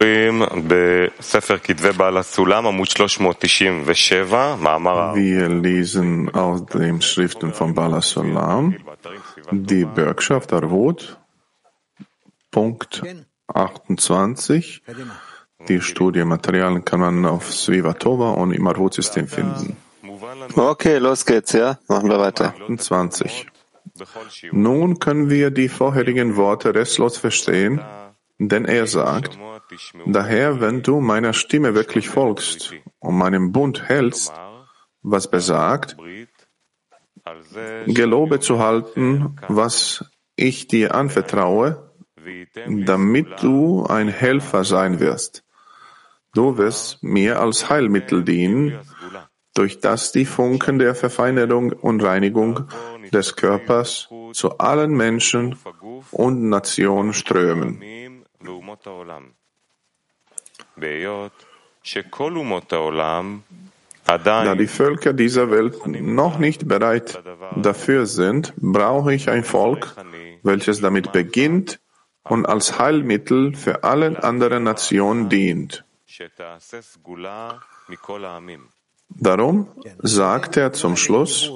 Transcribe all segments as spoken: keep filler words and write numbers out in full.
Wir lesen aus den Schriften von Baal HaSulam, die Bürgschaft Arvut, Punkt achtundzwanzig. Die Studienmaterialien kann man auf Sviva Tova und im Arvut-System finden. Okay, los geht's, ja? Machen wir weiter. achtundzwanzig. Nun können wir die vorherigen Worte restlos verstehen, denn er sagt, daher, wenn du meiner Stimme wirklich folgst und meinem Bund hältst, was besagt, Gelobe zu halten, was ich dir anvertraue, damit du ein Helfer sein wirst. Du wirst mir als Heilmittel dienen, durch das die Funken der Verfeinerung und Reinigung des Körpers zu allen Menschen und Nationen strömen. Da die Völker dieser Welt noch nicht bereit dafür sind, brauche ich ein Volk, welches damit beginnt und als Heilmittel für alle anderen Nationen dient. Darum sagt er zum Schluss,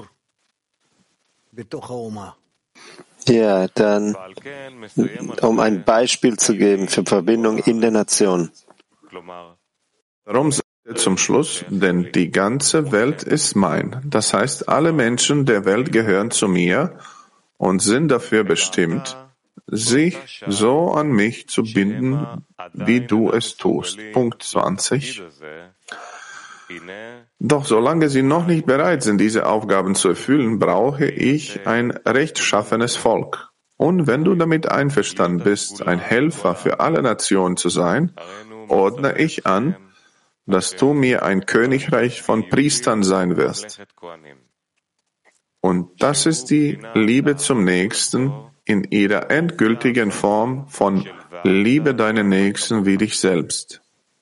ja, dann, um ein Beispiel zu geben für Verbindung in der Nation. Darum sagt er zum Schluss, denn die ganze Welt ist mein. Das heißt, alle Menschen der Welt gehören zu mir und sind dafür bestimmt, sich so an mich zu binden, wie du es tust. Punkt zwanzig. Doch solange sie noch nicht bereit sind, diese Aufgaben zu erfüllen, brauche ich ein rechtschaffenes Volk. Und wenn du damit einverstanden bist, ein Helfer für alle Nationen zu sein, ordne ich an, dass du mir ein Königreich von Priestern sein wirst. Und das ist die Liebe zum Nächsten in ihrer endgültigen Form von Liebe deinen Nächsten wie dich selbst.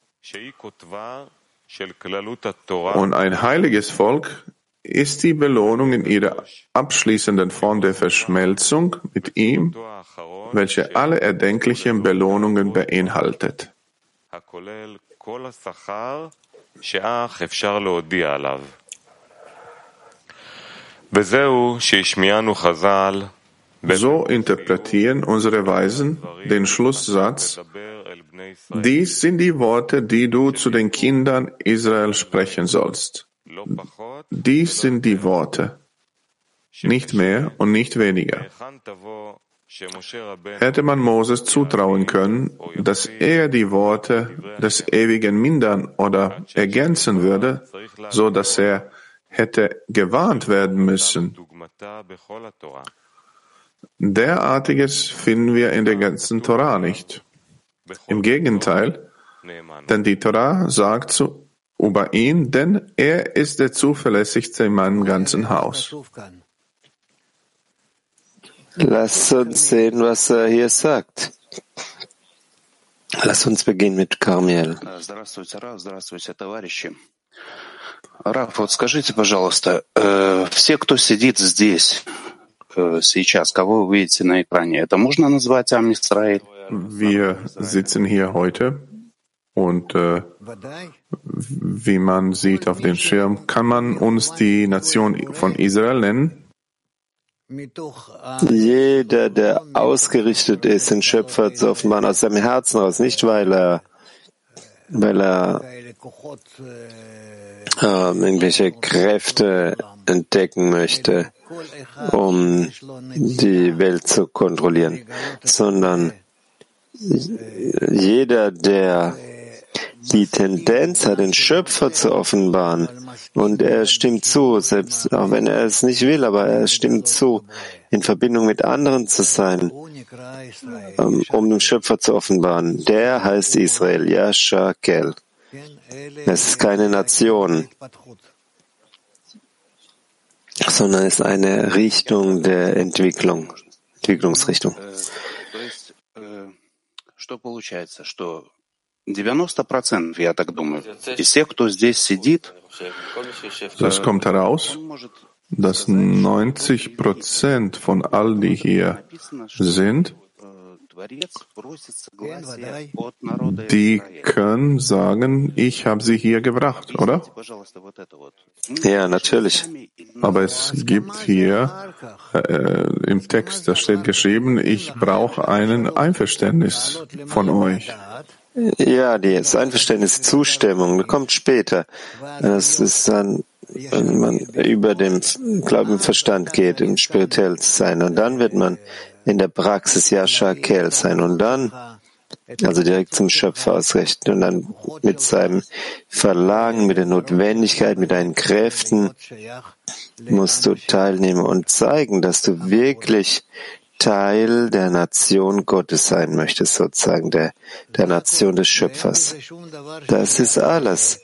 Und ein heiliges Volk ist die Belohnung in ihrer abschließenden Form der Verschmelzung mit ihm, welche alle erdenklichen Belohnungen beinhaltet. So interpretieren unsere Weisen den Schlusssatz: Dies sind die Worte, die du zu den Kindern Israel sprechen sollst. Dies sind die Worte, nicht mehr und nicht weniger. Hätte man Moses zutrauen können, dass er die Worte des Ewigen mindern oder ergänzen würde, so dass er hätte gewarnt werden müssen. Derartiges finden wir in der ganzen Torah nicht. Im Gegenteil, denn die Torah sagt zu, über ihn, denn er ist der zuverlässigste in meinem ganzen Haus. Lass uns sehen, was er hier sagt. Lass uns beginnen mit Carmiel. Здравствуйте, Рав, здравствуйте, товарищи. Рав, вот скажите, пожалуйста, все, кто сидит здесь сейчас, кого вы видите на экране, это можно назвать Ам Исраэль? Wir sitzen hier heute und äh, wie man sieht auf dem Schirm, kann man uns die Nation von Israel nennen? Jeder, der ausgerichtet ist, den Schöpfer zu offenbaren, aus seinem Herzen raus, nicht weil er, weil er äh, irgendwelche Kräfte entdecken möchte, um die Welt zu kontrollieren, sondern jeder, der die Tendenz hat, den Schöpfer zu offenbaren, und er stimmt zu, selbst auch wenn er es nicht will, aber er stimmt zu, in Verbindung mit anderen zu sein, um den Schöpfer zu offenbaren. Der heißt Israel, Yashakel. Es ist keine Nation, sondern es ist eine Richtung der Entwicklung, Entwicklungsrichtung. Что получается, что девяносто процентов, я так думаю, из тех, кто здесь сидит, das kommt heraus, dass neunzig Prozent von all die hier sind, Die können sagen, ich habe sie hier gebracht, oder? Ja, natürlich. Aber es gibt hier äh, im Text, da steht geschrieben, ich brauche ein Einverständnis von euch. Ja, das Einverständnis, Zustimmung, das kommt später. Das ist dann, wenn man über den Glauben Verstand geht, im spirituell sein. Und dann wird man in der Praxis Yashar Kel sein. Und dann, also direkt zum Schöpfer ausrichten. Und dann mit seinem Verlangen, mit der Notwendigkeit, mit deinen Kräften musst du teilnehmen und zeigen, dass du wirklich Teil der Nation Gottes sein möchtest, sozusagen der, der Nation des Schöpfers. Das ist alles.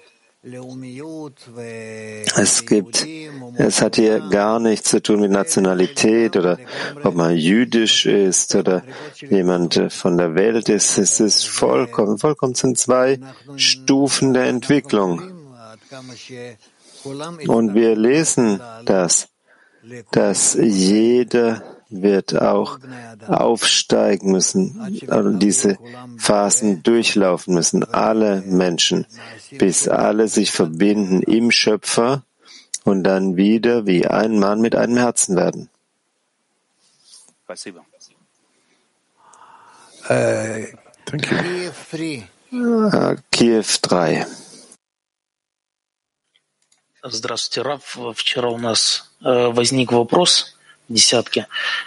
Es gibt, es hat hier gar nichts zu tun mit Nationalität oder ob man jüdisch ist oder jemand von der Welt ist. Es ist vollkommen, vollkommen sind zwei Stufen der Entwicklung. Und wir lesen das, dass jeder wird auch aufsteigen müssen, also diese Phasen durchlaufen müssen, alle Menschen, bis alle sich verbinden im Schöpfer und dann wieder wie ein Mann mit einem Herzen werden. Äh, Kiew drei. Здравствуйте, Рав. Вчера у нас возник вопрос десятки.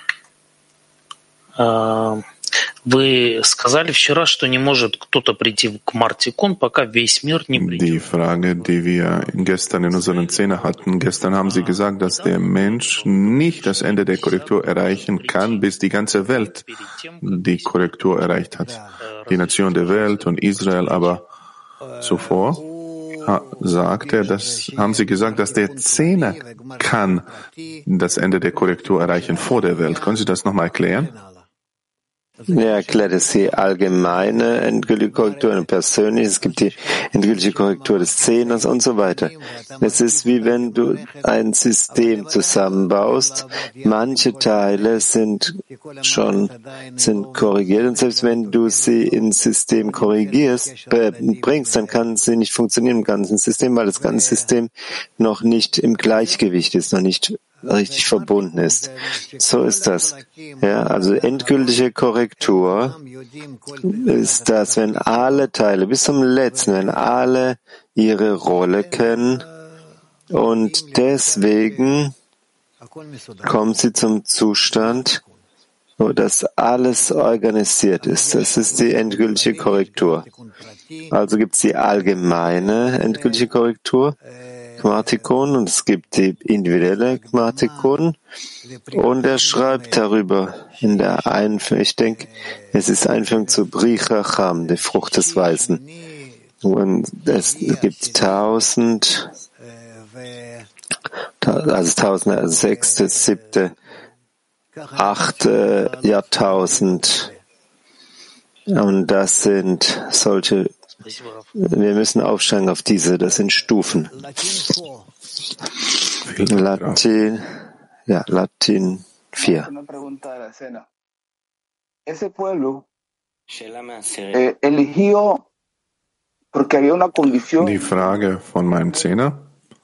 Вы сказали вчера, что не может кто-то прийти к Мартикон, пока весь мир не придет. Die Frage, die wir gestern in unseren Zehner hatten, gestern haben Sie gesagt, dass der Mensch nicht das Ende der Korrektur erreichen kann, bis die ganze Welt die Korrektur erreicht hat. Die Nation der Welt und Israel, aber zuvor sagt er, das haben Sie gesagt, dass der Zehner kann das Ende der Korrektur erreichen vor der Welt. Können Sie das nochmal erklären? Er erklärt es die allgemeine endgültige Korrektur, eine persönliche, es gibt die endgültige Korrektur des Zehners und so weiter. Es ist wie wenn du ein System zusammenbaust. Manche Teile sind schon sind korrigiert und selbst wenn du sie ins System korrigierst, äh, bringst, dann kann sie nicht funktionieren im ganzen System, weil das ganze System noch nicht im Gleichgewicht ist, noch nicht richtig verbunden ist. So ist das. Ja, also endgültige Korrektur ist das, wenn alle Teile bis zum letzten, wenn alle ihre Rolle kennen und deswegen kommen sie zum Zustand, wo das alles organisiert ist. Das ist die endgültige Korrektur. Also gibt es die allgemeine endgültige Korrektur, Gmatikon, und es gibt die individuelle Gmatikon, und er schreibt darüber in der Einführung, ich denke, es ist Einführung zu Bri Chacham, die Frucht des Weisen. Und es gibt tausend, also tausend, also sechste, siebte, achte Jahrtausend, und das sind solche. Wir müssen aufsteigen auf diese, das sind Stufen. Latin, ja, Latin vier. Die Frage von meinem Zehner.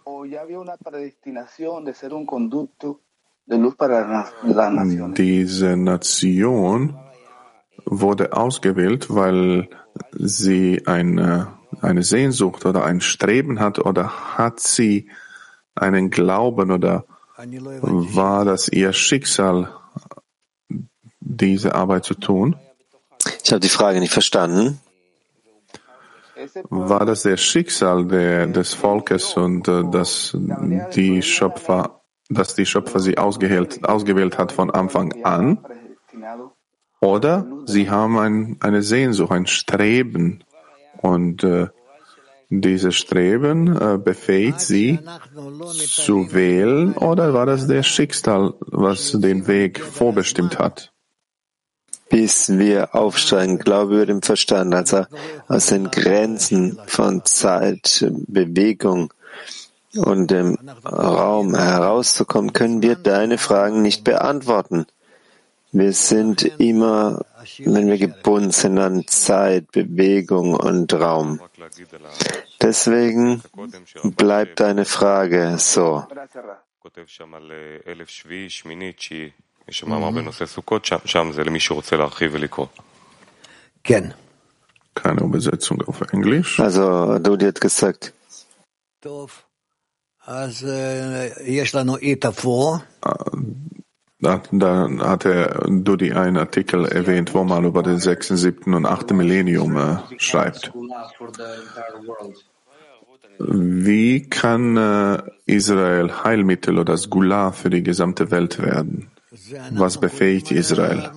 Diese Nation wurde ausgewählt, weil sie eine, eine Sehnsucht oder ein Streben hat, oder hat sie einen Glauben, oder war das ihr Schicksal, diese Arbeit zu tun? Ich habe die Frage nicht verstanden. War das der Schicksal der, des Volkes und äh, dass die Schöpfer, dass die Schöpfer sie ausgewählt, ausgewählt hat von Anfang an? Oder sie haben ein, eine Sehnsucht, ein Streben, und äh, dieses Streben äh, befähigt sie zu wählen, oder war das der Schicksal, was den Weg vorbestimmt hat? Bis wir aufsteigen, Glaube über den Verstand, also aus den Grenzen von Zeit, Bewegung und dem Raum herauszukommen, können wir deine Fragen nicht beantworten. Wir sind immer wenn wir gebunden sind an Zeit, Bewegung und Raum. Deswegen bleibt deine Frage so. Keine Übersetzung auf Englisch. Also, Dudi hat gesagt. Da, da hat er Dudi einen Artikel erwähnt, wo man über den sechsten, siebten und achten Millennium äh, schreibt. Wie kann äh, Israel Heilmittel oder das Gula für die gesamte Welt werden? Was befähigt Israel?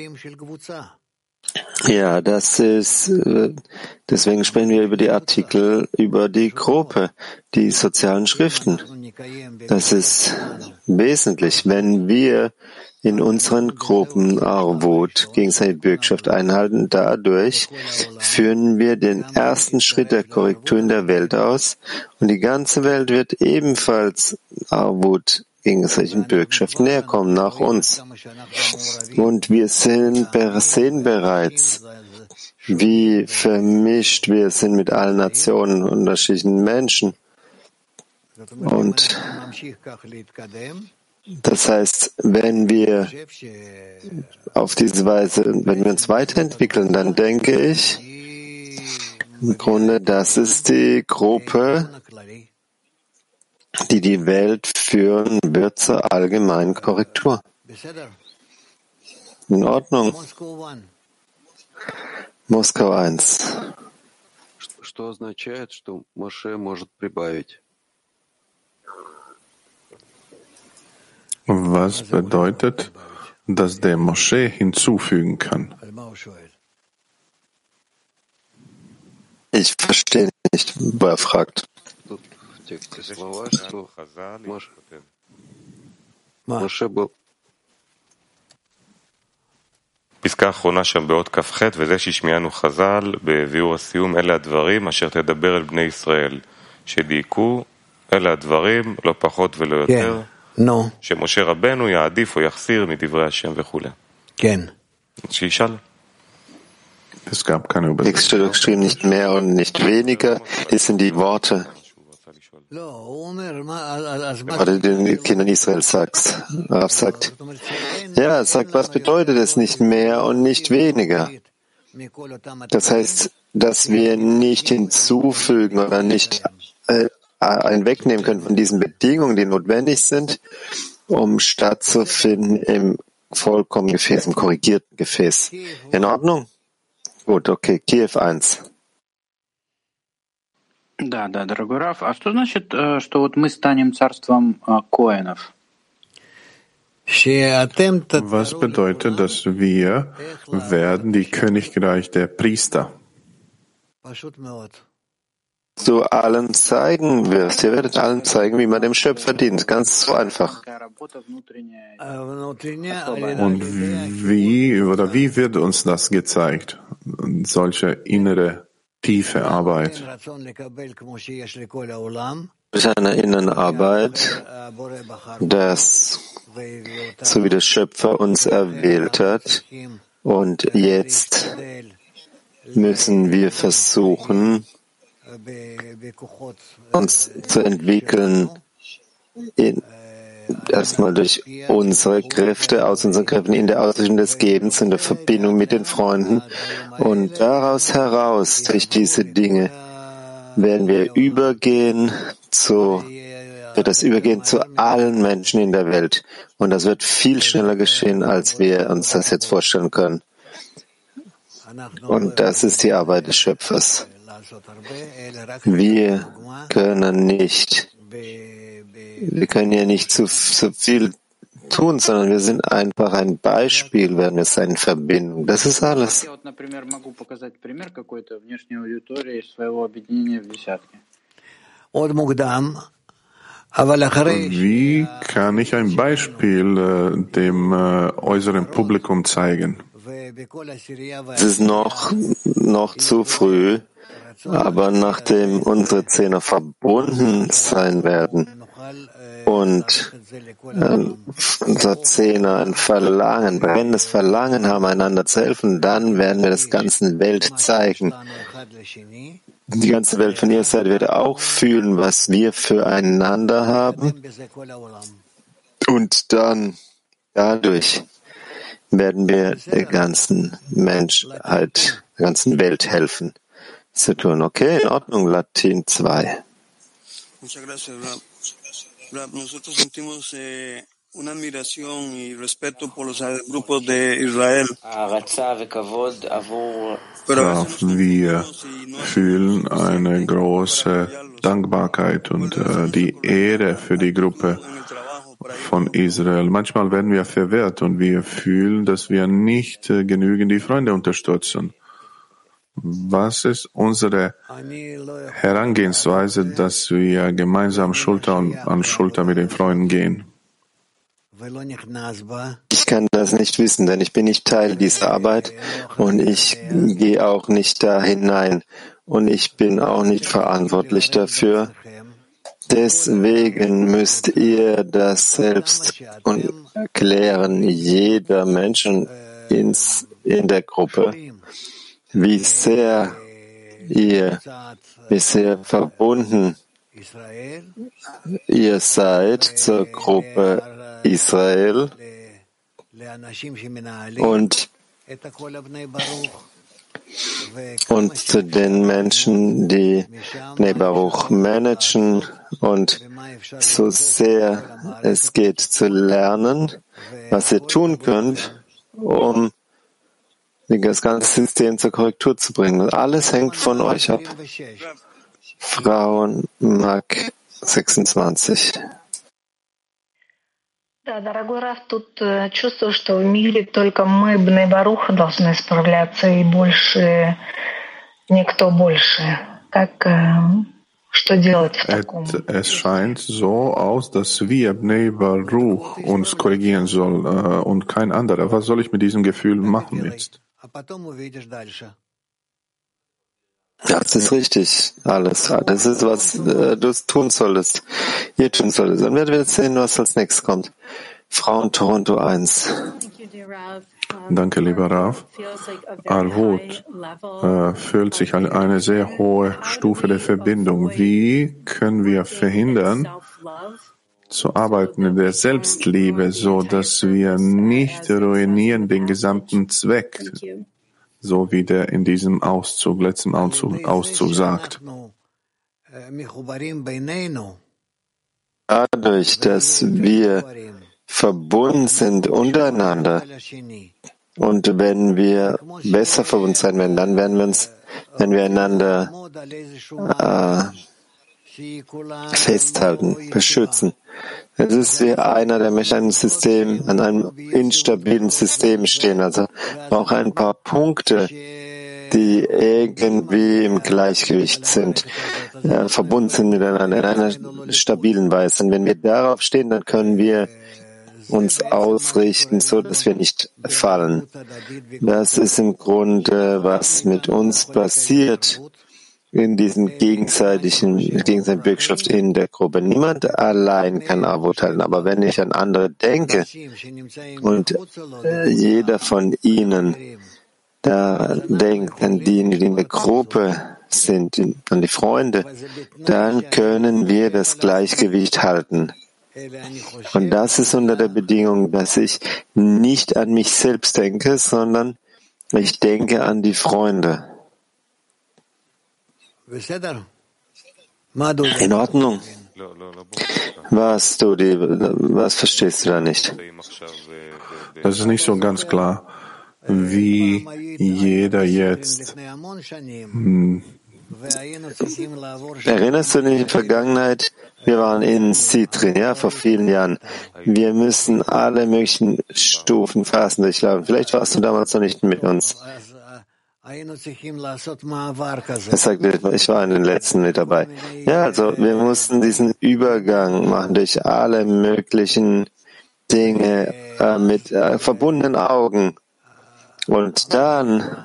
Ja, das ist, deswegen sprechen wir über die Artikel, über die Gruppe, die sozialen Schriften. Das ist wesentlich. Wenn wir in unseren Gruppen Arvut, gegenseitige Bürgschaft einhalten, dadurch führen wir den ersten Schritt der Korrektur in der Welt aus und die ganze Welt wird ebenfalls Arvut, gegenseitigen Bürgschaft näher kommen nach uns. Und wir sind, sehen bereits, wie vermischt wir sind mit allen Nationen, unterschiedlichen Menschen. Und das heißt, wenn wir auf diese Weise, wenn wir uns weiterentwickeln, dann denke ich, im Grunde, das ist die Gruppe, die die Welt führen wird zur allgemeinen Korrektur. In Ordnung. Moskau eins. Was bedeutet, dass der Moschee hinzufügen kann? Ich verstehe nicht, wo er fragt. פסקה האחרונה שם באות כ"ח, וזה שהשמיענו חז"ל בביאור הסיום, אלה הדברים אשר תדבר אל בני ישראל, שדייקו, אלה הדברים, לא פחות ולא יותר, שמשה רבנו יעדיף או יחסיר מדברי השם וכו'. כן. שישאל. Es gab keine Übersetzung. Textstelle geschrieben, nicht mehr und nicht weniger, das sind die Worte. Oder den Kindern Israel sagt, sagt. Ja, er sagt, was bedeutet es nicht mehr und nicht weniger? Das heißt, dass wir nicht hinzufügen oder nicht äh, ein wegnehmen können von diesen Bedingungen, die notwendig sind, um stattzufinden im vollkommenen Gefäß, im korrigierten Gefäß. In Ordnung? Gut, okay, Kiew eins. Да, да, дорогой Раф. А что значит, что вот мы станем царством коэнов? Was bedeutet, dass wir werden die Königreich der Priester? Du allen zeigen wirst. Ihr werdet allen zeigen, wie man dem Schöpfer dient. Ganz so einfach. Und wie oder wie wird uns das gezeigt? Solche innere tiefe Arbeit. Durch eine innere Arbeit, das, so wie der Schöpfer uns erwählt hat, und jetzt müssen wir versuchen, uns zu entwickeln, in, erstmal durch unsere Kräfte, aus unseren Kräften, in der Ausrichtung des Gebens, in der Verbindung mit den Freunden. Und daraus heraus, durch diese Dinge, werden wir übergehen zu, wird das übergehen zu allen Menschen in der Welt. Und das wird viel schneller geschehen, als wir uns das jetzt vorstellen können. Und das ist die Arbeit des Schöpfers. Wir können nicht Wir können ja nicht zu, zu viel tun, sondern wir sind einfach ein Beispiel, werden wir sein, Verbindung. Das ist alles. Wie kann ich ein Beispiel äh, dem äh, äußeren Publikum zeigen? Es ist noch, noch zu früh, aber nachdem unsere Zehner verbunden sein werden, und unser Zehner ein Verlangen, brennendes Verlangen haben, einander zu helfen, dann werden wir das ganzen Welt zeigen. Die ganze Welt von ihrer Seite wird auch fühlen, was wir füreinander haben. Und dann, dadurch, werden wir der ganzen Menschheit, der ganzen Welt helfen zu tun. Okay, in Ordnung, Latin zwei. Una admiración y respeto por los grupos de Israel. Ja, wir fühlen eine große Dankbarkeit und äh, die Ehre für die Gruppe von Israel. Manchmal werden wir verwirrt und wir fühlen, dass wir nicht äh, genügend die Freunde unterstützen. Was ist unsere Herangehensweise, dass wir gemeinsam Schulter an Schulter mit den Freunden gehen? Ich kann das nicht wissen, denn ich bin nicht Teil dieser Arbeit und ich gehe auch nicht da hinein und ich bin auch nicht verantwortlich dafür. Deswegen müsst ihr das selbst erklären, jeder Mensch ins, in der Gruppe, wie sehr ihr, wie sehr verbunden ihr seid zur Gruppe Israel und, und zu den Menschen, die Bnei Baruch managen und so sehr es geht zu lernen, was ihr tun könnt, um das ganze System zur Korrektur zu bringen. Alles hängt von euch ab. Frauen Mark sechsundzwanzig. Да, дорогой Раф, тут чувствую, что в мире только мы, Бней Баруха, должны справляться, и больше никто больше. Как, что делать в таком? Es scheint so aus, dass wir, Bnei Baruch, uns korrigieren sollen äh, und kein anderer. Was soll ich mit diesem Gefühl machen jetzt? Das ist richtig, alles. Das ist, was äh, du tun solltest, ihr tun solltest. Dann werden wir jetzt sehen, was als nächstes kommt. Frauen Toronto eins. Danke, lieber Rav. Arvut äh, fühlt sich an eine sehr hohe Stufe der Verbindung. Wie können wir verhindern, zu arbeiten in der Selbstliebe, so dass wir nicht ruinieren den gesamten Zweck, so wie der in diesem Auszug, letzten Auszug, Auszug sagt? Dadurch, dass wir verbunden sind untereinander und wenn wir besser verbunden sein werden, dann werden wir uns, wenn wir einander äh, festhalten, beschützen. Es ist wie einer, der möchte ein System, an einem instabilen System stehen. Also braucht ein paar Punkte, die irgendwie im Gleichgewicht sind, ja, verbunden sind miteinander in einer stabilen Weise. Und wenn wir darauf stehen, dann können wir uns ausrichten, so dass wir nicht fallen. Das ist im Grunde, was mit uns passiert in diesem gegenseitigen, gegenseitigen Bürgschaft in der Gruppe. Niemand allein kann Arvut halten, aber wenn ich an andere denke und äh, jeder von ihnen da denkt an die, die in der Gruppe sind, an die Freunde, dann können wir das Gleichgewicht halten. Und das ist unter der Bedingung, dass ich nicht an mich selbst denke, sondern ich denke an die Freunde. In Ordnung. Was, du, die, was verstehst du da nicht? Das ist nicht so ganz klar, wie jeder jetzt. Hm. Erinnerst du dich in der Vergangenheit? Wir waren in Sitrin, ja, vor vielen Jahren. Wir müssen alle möglichen Stufen Phasen durchlaufen. Vielleicht warst du damals noch nicht mit uns. Er sagte, ich war in den letzten mit dabei. Ja, also wir mussten diesen Übergang machen durch alle möglichen Dinge äh, mit äh, verbundenen Augen. Und dann,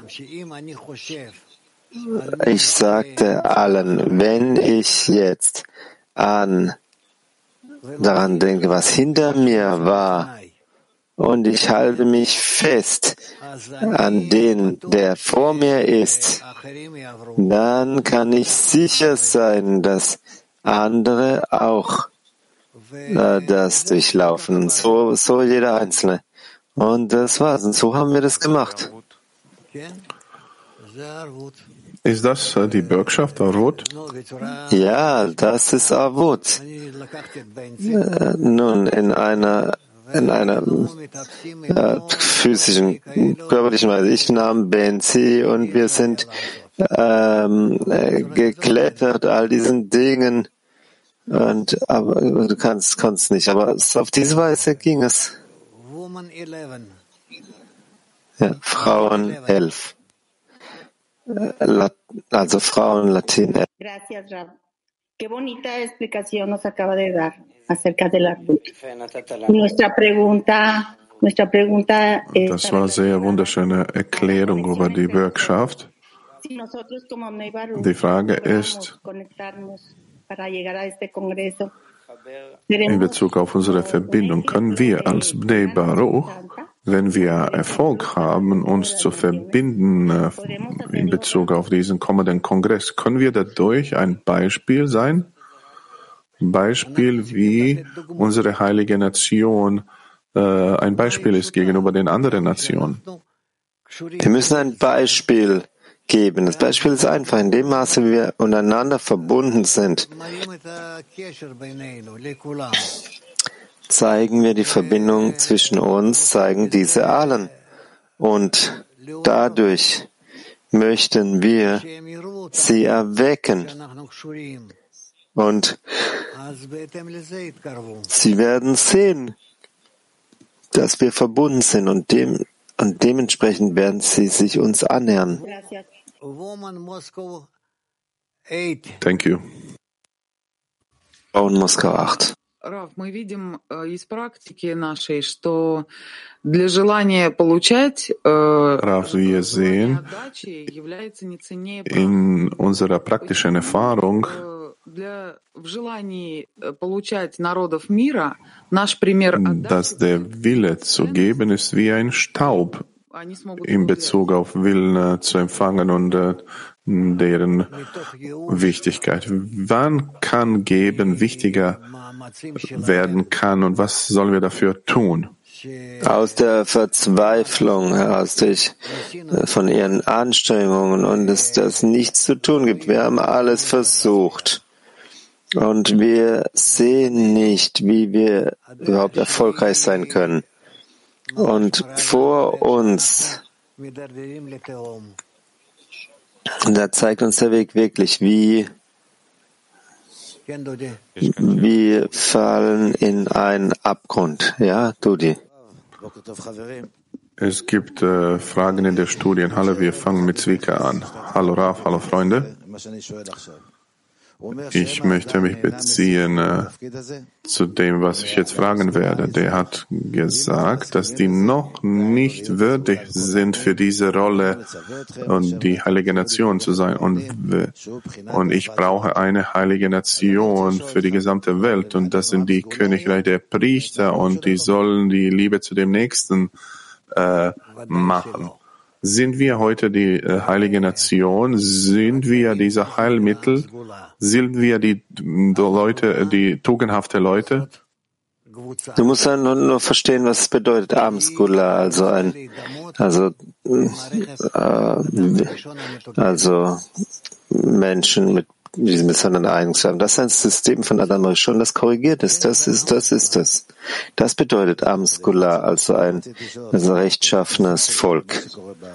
ich sagte allen, wenn ich jetzt an daran denke, was hinter mir war, und ich halte mich fest an den, der vor mir ist, dann kann ich sicher sein, dass andere auch äh, das durchlaufen. So, so jeder Einzelne. Und das war's. Und so haben wir das gemacht. Ist das äh, die Bürgschaft, Arvut? Ja, das ist Arvut. Äh, nun, in einer in einer äh, physischen, körperlichen Weise. Ich nahm Benzi und wir sind ähm, äh, geklettert, all diesen Dingen. Und aber du kannst, kannst nicht. Aber es, auf diese Weise ging es. Ja, Frauen elf. Äh, also Frauen Latin. Gracias, Rav. Qué bonita explicación nos acaba de dar acerca de la Arvut. Nuestra pregunta, nuestra pregunta es, Das war eine sehr wunderschöne Erklärung über die Bürgschaft. Die Frage ist, in Bezug auf unsere Verbindung, können wir als Bnei Baruch, wenn wir Erfolg haben, uns zu verbinden äh, in Bezug auf diesen kommenden Kongress, können wir dadurch ein Beispiel sein? Beispiel, wie unsere heilige Nation äh, ein Beispiel ist gegenüber den anderen Nationen. Wir müssen ein Beispiel geben. Das Beispiel ist einfach, in dem Maße, wie wir untereinander verbunden sind, zeigen wir die Verbindung zwischen uns, zeigen diese allen. Und dadurch möchten wir sie erwecken. Und sie werden sehen, dass wir verbunden sind, und, dem, und dementsprechend werden sie sich uns annähern. Thank you. Frauen Moskau acht. Рав, мы видим из практики нашей, что для желания получать Rav, wir sehen in unserer praktischen Erfahrung, для в желании получать народов мира наш пример dass der Wille zu geben ist wie ein Staub in Bezug auf Willen zu empfangen und äh, deren Wichtigkeit. Wann kann Geben wichtiger werden kann und was sollen wir dafür tun? Aus der Verzweiflung heraus, durch, von ihren Anstrengungen, und es das nichts zu tun gibt. Wir haben alles versucht. Und wir sehen nicht, wie wir überhaupt erfolgreich sein können. Und vor uns, da zeigt uns der Weg wirklich, wie wir fallen in einen Abgrund. Ja, Dudi. Es gibt äh, Fragen in der Studienhalle. Wir fangen mit Zwika an. Hallo Rav, hallo Freunde. Ich möchte mich beziehen äh, zu dem, was ich jetzt fragen werde. Der hat gesagt, dass die noch nicht würdig sind, für diese Rolle und die heilige Nation zu sein. Und, und ich brauche eine heilige Nation für die gesamte Welt. Und das sind die Königreich der Priester, und die sollen die Liebe zu dem Nächsten äh, machen. Sind wir heute die äh, heilige Nation? Sind wir diese Heilmittel? Sind wir die, die Leute, die tugendhafte Leute? Du musst dann nur, nur verstehen, was es bedeutet, Amskula, also ein, also, äh, also Menschen mit diesem besonderen Eigenschaften. Das ist ein System von Adam Rishon, das korrigiert ist. Das ist, das ist das. Das bedeutet Amskula, also ein, also rechtschaffenes Volk.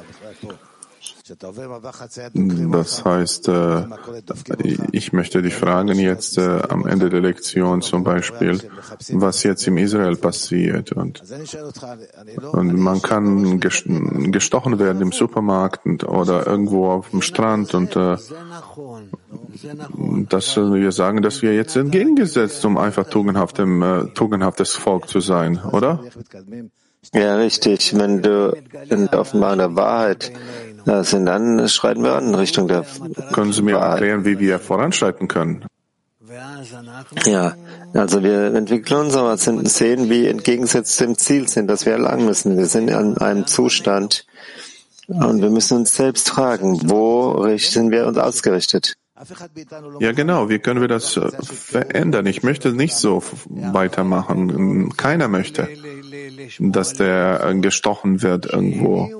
Das heißt, äh, ich möchte dich fragen jetzt äh, am Ende der Lektion zum Beispiel, was jetzt im Israel passiert. Und, und man kann gestochen werden im Supermarkt oder irgendwo auf dem Strand. Und äh, das wir sagen, dass wir jetzt entgegengesetzt, um einfach tugendhaftem, äh, tugendhaftes Volk zu sein, oder? Ja, richtig. Wenn du in der Offenbarung der Wahrheit sind, dann schreiten wir an in Richtung der Können Sie mir Wahrheit. erklären, wie wir voranschreiten können? Ja, also wir entwickeln uns, aber sehen, wie entgegengesetzt dem Ziel sind, das wir erlangen müssen. Wir sind in einem Zustand und wir müssen uns selbst fragen, wo richten wir uns ausgerichtet? Ja, genau. Wie können wir das verändern? Ich möchte nicht so weitermachen. Keiner möchte, dass der gestochen wird irgendwo.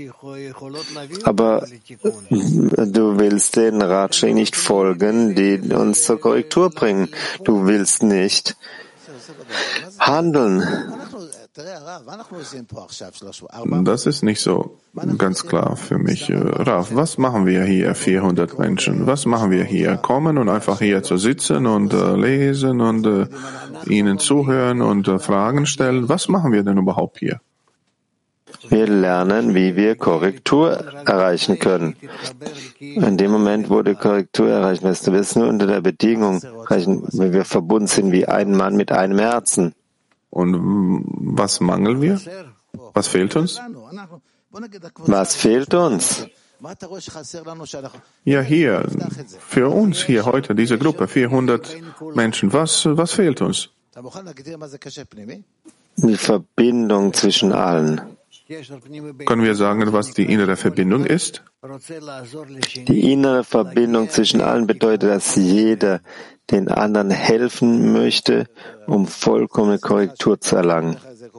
Aber du willst den Ratschlägen nicht folgen, die uns zur Korrektur bringen. Du willst nicht handeln. Das ist nicht so ganz klar für mich. Rav, was machen wir hier, vierhundert Menschen? Was machen wir hier? Kommen und einfach hier zu sitzen und äh, lesen und äh, ihnen zuhören und äh, Fragen stellen? Was machen wir denn überhaupt hier? Wir lernen, wie wir Korrektur erreichen können. In dem Moment, wo du Korrektur erreichen wirst, du wirst nur unter der Bedingung erreichen, wenn wir verbunden sind wie ein Mann mit einem Herzen. Und was mangeln wir? Was fehlt uns? Was fehlt uns? Ja, hier, für uns hier heute, diese Gruppe, vierhundert Menschen, was, was fehlt uns? Die Verbindung zwischen allen. Können wir sagen, was die innere Verbindung ist? Die innere Verbindung zwischen allen bedeutet, dass jeder den anderen helfen möchte, um vollkommene Korrektur zu erlangen.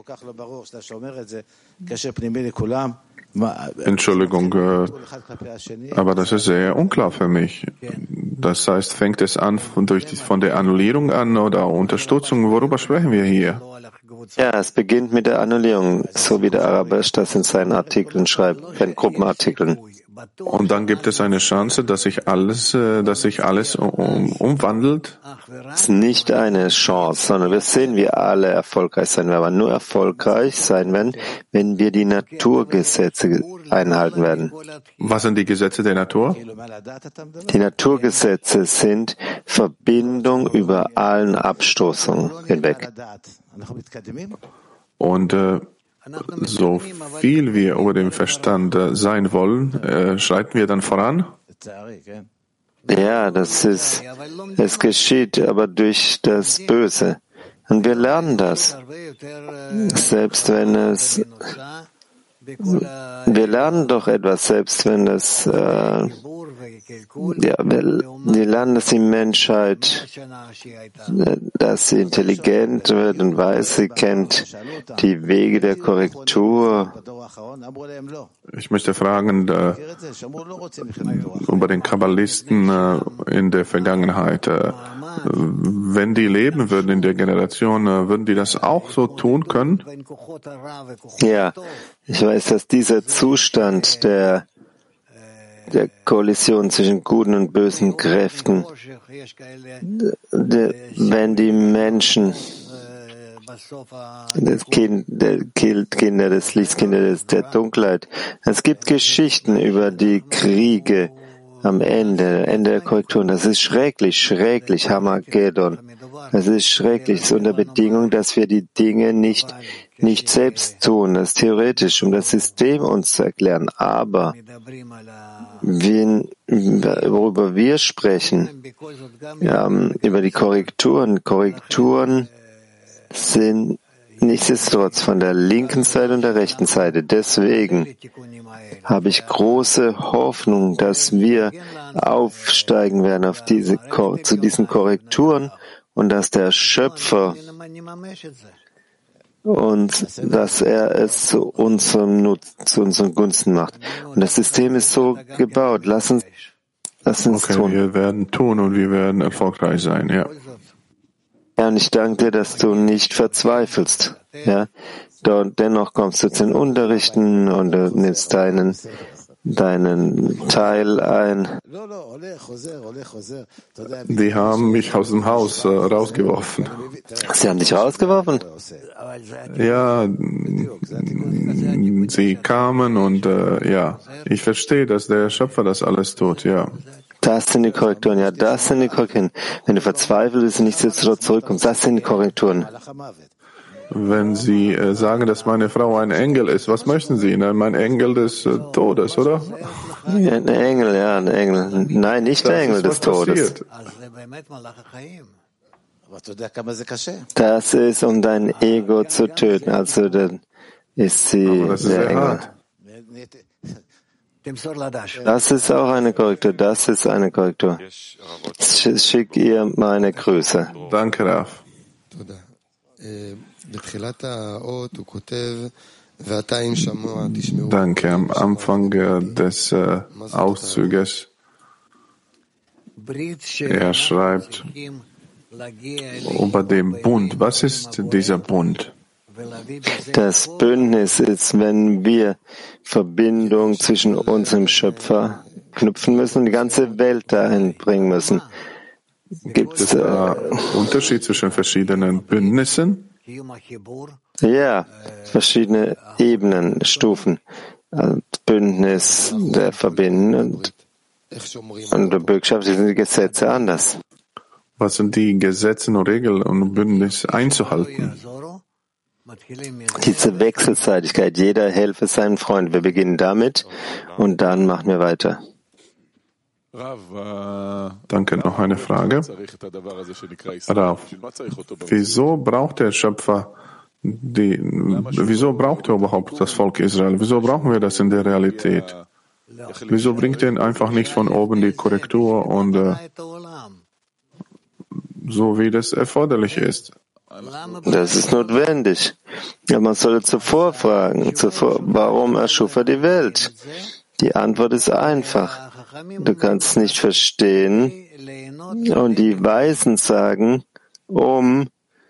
Entschuldigung, äh, aber das ist sehr unklar für mich. Das heißt, fängt es an von, durch die, von der Annullierung an oder Unterstützung? Worüber sprechen wir hier? Ja, es beginnt mit der Annullierung, so wie der Arabesh das in seinen Artikeln schreibt, in Gruppenartikeln. Und dann gibt es eine Chance, dass sich alles, dass sich alles um, umwandelt? Es ist nicht eine Chance, sondern wir sehen, wie alle erfolgreich sein werden. Aber nur erfolgreich sein werden, wenn wir die Naturgesetze einhalten werden. Was sind die Gesetze der Natur? Die Naturgesetze sind Verbindung über allen Abstoßungen hinweg. Und äh, so viel wir über den Verstand äh, sein wollen, äh, schreiten wir dann voran? Ja, das ist, es geschieht aber durch das Böse. Und wir lernen das. Selbst wenn es, wir lernen doch etwas, selbst wenn es, äh, ja, wir, wir lernen, dass die Menschheit, dass sie intelligent wird und weiß, sie kennt die Wege der Korrektur. Ich möchte fragen äh, über den Kabbalisten äh, in der Vergangenheit. Äh, wenn die leben würden in der Generation, äh, würden die das auch so tun können? Ja, ich weiß, dass dieser Zustand der der Kollision zwischen guten und bösen Kräften, wenn die Menschen, das Kind, der Kinder des Lichts, Kinder des, der Dunkelheit, es gibt Geschichten über die Kriege am Ende, Ende der Korrekturen. Das ist schrecklich, schrecklich, Hamageddon. Das ist schrecklich, das ist unter Bedingung, dass wir die Dinge nicht nicht selbst tun. Das ist theoretisch, um das System uns zu erklären. Aber wen, worüber wir sprechen, ja, über die Korrekturen. Korrekturen sind nichtsdestotrotz von der linken Seite und der rechten Seite. Deswegen habe ich große Hoffnung, dass wir aufsteigen werden auf diese, zu diesen Korrekturen und dass der Schöpfer und dass er es zu unserem Nutzen, zu unseren Gunsten macht. Und das System ist so gebaut. Lass uns, lass uns okay, tun. Wir werden tun und wir werden erfolgreich sein, ja. Ja, und ich danke dir, dass du nicht verzweifelst. Ja, dort, dennoch kommst du zu den Unterrichten und du nimmst deinen deinen Teil ein. Die haben mich aus dem Haus äh, rausgeworfen. Sie haben dich rausgeworfen? Ja, sie kamen und äh, ja, ich verstehe, dass der Schöpfer das alles tut, ja. Das sind die Korrekturen, ja, das sind die Korrekturen. Wenn du verzweifelt bist und nicht zurückkommst, das sind die Korrekturen. Wenn Sie äh, sagen, dass meine Frau ein Engel ist, was möchten Sie? Nein, mein Engel des äh, Todes, oder? Ja, ein Engel, ja, ein Engel. Nein, nicht das der Engel ist, des Todes. Passiert. Das ist, um dein Ego zu töten. Also dann ist sie Aber das ist sehr sehr eng. hart. Das ist auch eine Korrektur. Das ist eine Korrektur. Schick ihr meine Grüße. Danke, Raf. Danke. Am Anfang des äh, Auszuges, er schreibt über den Bund. Was ist dieser Bund? Das Bündnis ist, wenn wir Verbindung zwischen uns und dem Schöpfer knüpfen müssen und die ganze Welt dahin bringen müssen. Gibt es äh, Unterschied zwischen verschiedenen Bündnissen? Ja, verschiedene Ebenen, Stufen. Bündnis der Verbinden und, und der Bürgschaft sind die Gesetze anders. Was sind die Gesetze und Regeln, um Bündnis einzuhalten? Diese Wechselseitigkeit, jeder helfe seinem Freund. Wir beginnen damit und dann machen wir weiter. Danke, noch eine Frage. Rav, wieso braucht der Schöpfer die, wieso braucht er überhaupt das Volk Israel? Wieso brauchen wir das in der Realität? Wieso bringt er einfach nicht von oben die Korrektur und äh, so wie das erforderlich ist? Das ist notwendig. Ja, man soll zuvor fragen, zuvor, warum erschuf er die Welt? Die Antwort ist einfach. Du kannst nicht verstehen und die Weisen sagen, um,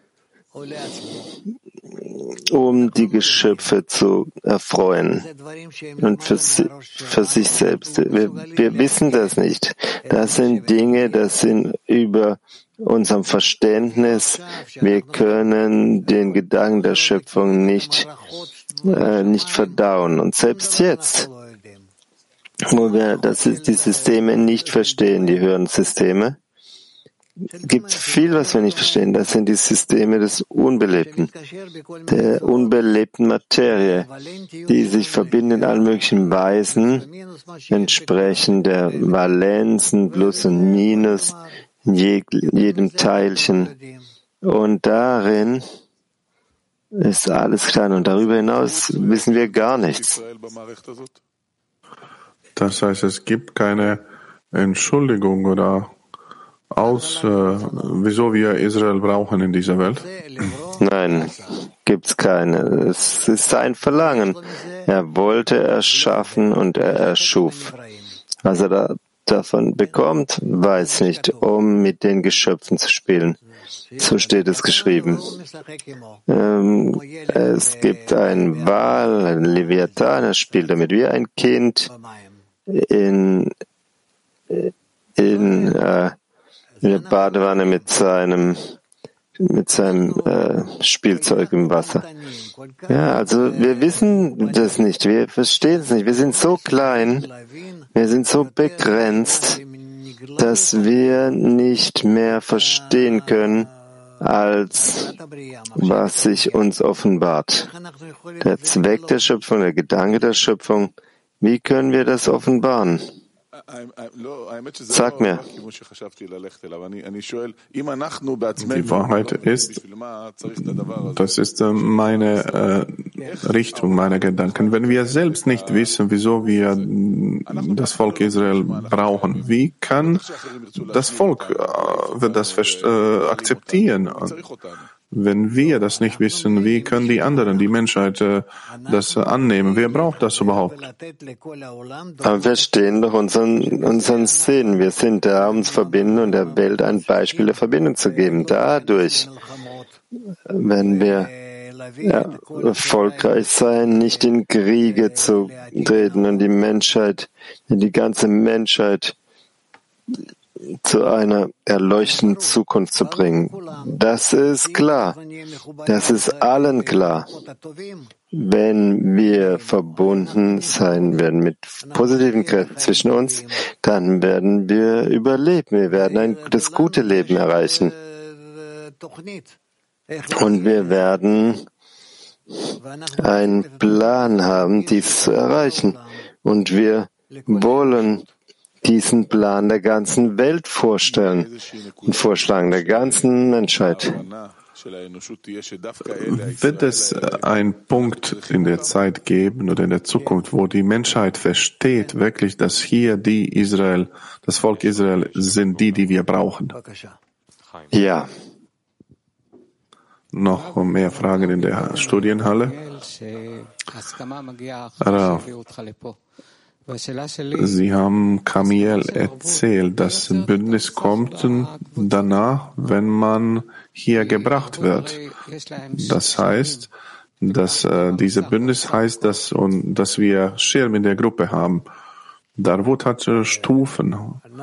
um die Geschöpfe zu erfreuen und für, für sich selbst. Wir, wir wissen das nicht. Das sind Dinge, das sind über unserem Verständnis. Wir können den Gedanken der Schöpfung nicht, äh, nicht verdauen. Und selbst jetzt, wo wir das ist, die Systeme nicht verstehen, die höheren Systeme, gibt es viel, was wir nicht verstehen. Das sind die Systeme des Unbelebten, der unbelebten Materie, die sich verbinden in allen möglichen Weisen, entsprechend der Valenzen, Plus und Minus, in jedem Teilchen. Und darin ist alles klein. Und darüber hinaus wissen wir gar nichts. Das heißt, es gibt keine Entschuldigung oder aus, äh, wieso wir Israel brauchen in dieser Welt? Nein, gibt's keine. Es ist sein Verlangen. Er wollte erschaffen und er erschuf. Was er da, davon bekommt, weiß nicht, um mit den Geschöpfen zu spielen. So steht es geschrieben. Ähm, es gibt einen Wal, einen Leviathan, er spielt damit wie ein Kind in, in, äh, in der Badewanne mit seinem mit seinem äh, Spielzeug im Wasser. Ja, also wir wissen das nicht, wir verstehen es nicht. Wir sind so klein, wir sind so begrenzt, dass wir nicht mehr verstehen können, als was sich uns offenbart. Der Zweck der Schöpfung, der Gedanke der Schöpfung, wie können wir das offenbaren? Sag mir. Die Wahrheit ist, das ist meine äh, Richtung, meine Gedanken. Wenn wir selbst nicht wissen, wieso wir das Volk Israel brauchen, wie kann das Volk äh, das äh, akzeptieren? Wenn wir das nicht wissen, wie können die anderen, die Menschheit, äh, das annehmen? Wer braucht das überhaupt? Aber wir stehen doch unseren, unseren Sinn. Wir sind da, um uns zu verbinden und der Welt ein Beispiel der Verbindung zu geben. Dadurch, wenn wir ja, erfolgreich sein, nicht in Kriege zu treten und die Menschheit, die ganze Menschheit zu einer erleuchtenden Zukunft zu bringen. Das ist klar. Das ist allen klar. Wenn wir verbunden sein werden mit positiven Kräften zwischen uns, dann werden wir überleben. Wir werden ein, das gute Leben erreichen. Und wir werden einen Plan haben, dies zu erreichen. Und wir wollen diesen Plan der ganzen Welt vorstellen und vorschlagen, der ganzen Menschheit. Wird es einen Punkt in der Zeit geben oder in der Zukunft, wo die Menschheit versteht wirklich, dass hier die Israel, das Volk Israel sind die, die wir brauchen? Ja. Noch mehr Fragen in der Studienhalle? Rav, Sie haben Kamiel erzählt, das Bündnis kommt danach, wenn man hier gebracht wird. Das heißt, dass äh, diese Bündnis heißt, dass, und, dass wir Schirm in der Gruppe haben. Darwut hat äh, Stufen.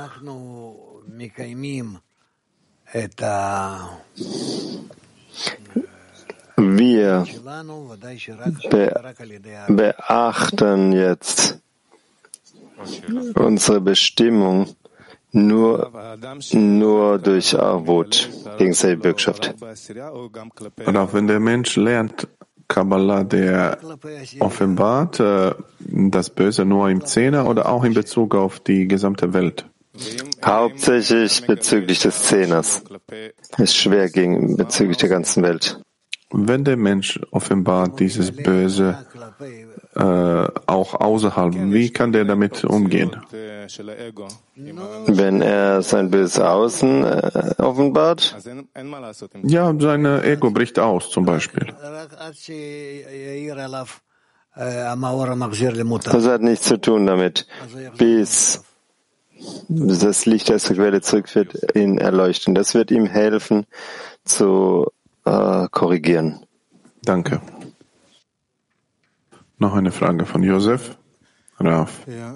Wir be beachten jetzt unsere Bestimmung nur, nur durch Arvut, gegenseitige Bürgschaft. Und auch wenn der Mensch lernt Kabbalah, der offenbart äh, das Böse nur im Zehner oder auch in Bezug auf die gesamte Welt? Hauptsächlich bezüglich des Zehners. Ist schwer gegen bezüglich der ganzen Welt. Wenn der Mensch offenbart dieses Böse äh, auch außerhalb, wie kann der damit umgehen? Wenn er sein böses Außen äh, offenbart? Ja, sein Ego bricht aus, zum Beispiel. Das hat nichts zu tun damit, bis das Licht aus der Quelle zurück wird, ihn erleuchten. Das wird ihm helfen zu äh, korrigieren. Danke. Noch eine Frage von Josef. Rav.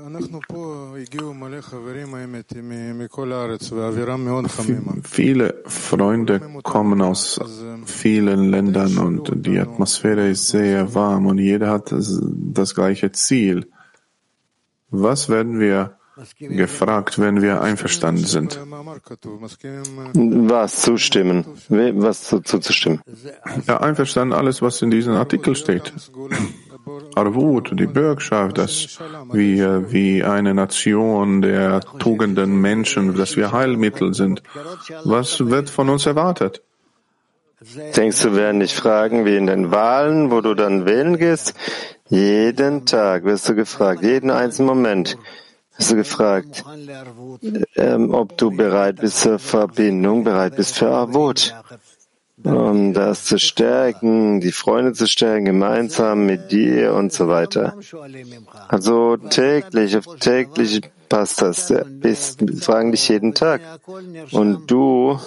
Viele Freunde kommen aus vielen Ländern und die Atmosphäre ist sehr warm und jeder hat das gleiche Ziel. Was werden wir gefragt, wenn wir einverstanden sind? Was zustimmen? Was zu, zuzustimmen? Ja, einverstanden alles, was in diesem Artikel steht. Arvut, die Bürgschaft, dass wir wie eine Nation der tugenden Menschen, dass wir Heilmittel sind. Was wird von uns erwartet? Denkst du, werden dich fragen, wie in den Wahlen, wo du dann wählen gehst? Jeden Tag wirst du gefragt, jeden einzelnen Moment wirst du gefragt, ähm, ob du bereit bist zur Verbindung, bereit bist für Arvut. Um das zu stärken, die Freunde zu stärken, gemeinsam mit dir und so weiter. Also täglich, auf täglich passt das. Bist, fragen dich jeden Tag. Und du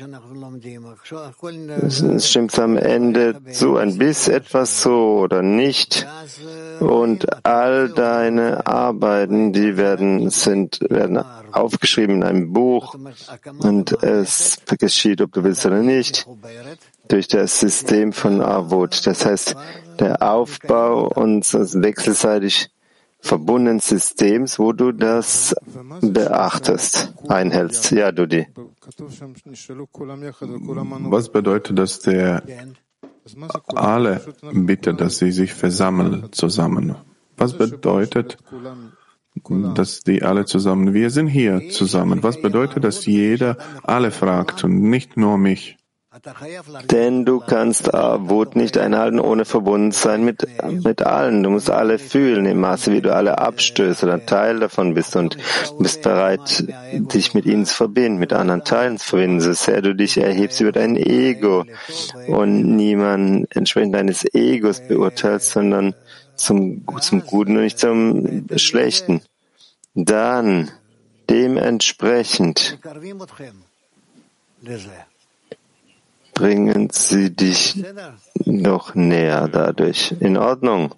stimmst am Ende zu, ein bisschen etwas so oder nicht. Und all deine Arbeiten, die werden, sind, werden aufgeschrieben in einem Buch. Und es geschieht, ob du willst oder nicht, durch das System von Arvut. Das heißt, der Aufbau unseres wechselseitig verbundenen Systems, wo du das beachtest, einhältst. Ja, Dudi. Was bedeutet, dass der alle bittet, dass sie sich versammeln zusammen? Was bedeutet, dass die alle zusammen, wir sind hier zusammen? Was bedeutet, dass jeder alle fragt und nicht nur mich? Denn du kannst Arvut nicht einhalten, ohne verbunden sein mit, mit allen. Du musst alle fühlen, im Maße, wie du alle abstößt oder Teil davon bist und bist bereit, dich mit ihnen zu verbinden, mit anderen Teilen zu verbinden, so sehr du dich erhebst über dein Ego und niemanden entsprechend deines Egos beurteilst, sondern zum, zum Guten und nicht zum Schlechten. Dann dementsprechend bringen sie dich noch näher dadurch. In Ordnung?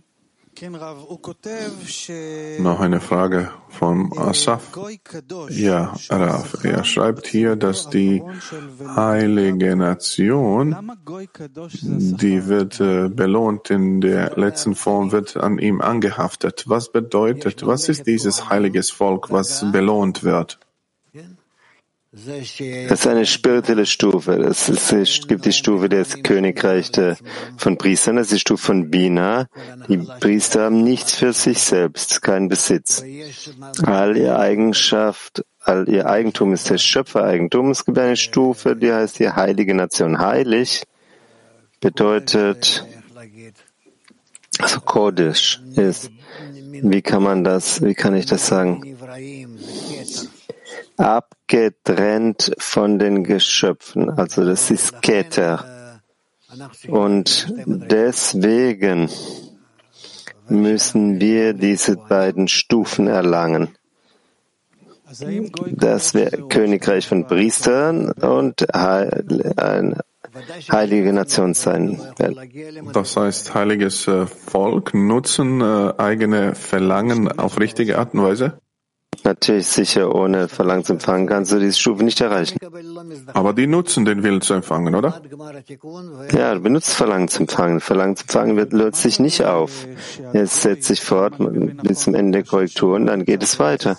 Noch eine Frage von Asaf. Ja, Rav. Er schreibt hier, dass die heilige Nation, die wird äh, belohnt in der letzten Form, wird an ihm angehaftet. Was bedeutet, was ist dieses heiliges Volk, was belohnt wird? Das ist eine spirituelle Stufe. Es, ist, es gibt die Stufe des Königreichs von Priestern, das ist die Stufe von Bina. Die Priester haben nichts für sich selbst, keinen Besitz. All ihr Eigenschaft, all ihr Eigentum ist der Schöpfereigentum. Es gibt eine Stufe, die heißt die heilige Nation. Heilig bedeutet, also Kodesh ist, wie kann man das, wie kann ich das sagen? Abgetrennt von den Geschöpfen, also das ist Keter. Und deswegen müssen wir diese beiden Stufen erlangen. Das wäre Königreich von Priestern und eine heilige Nation sein. Das heißt, heiliges Volk nutzen eigene Verlangen auf richtige Art und Weise? Natürlich, sicher, ohne Verlangen zu empfangen kannst du diese Stufe nicht erreichen. Aber die nutzen den Willen zu empfangen, oder? Ja, du benutzt Verlangen zu empfangen. Verlangen zu empfangen wird, löst sich nicht auf. Es setzt sich fort bis zum Ende der Korrektur und dann geht es weiter.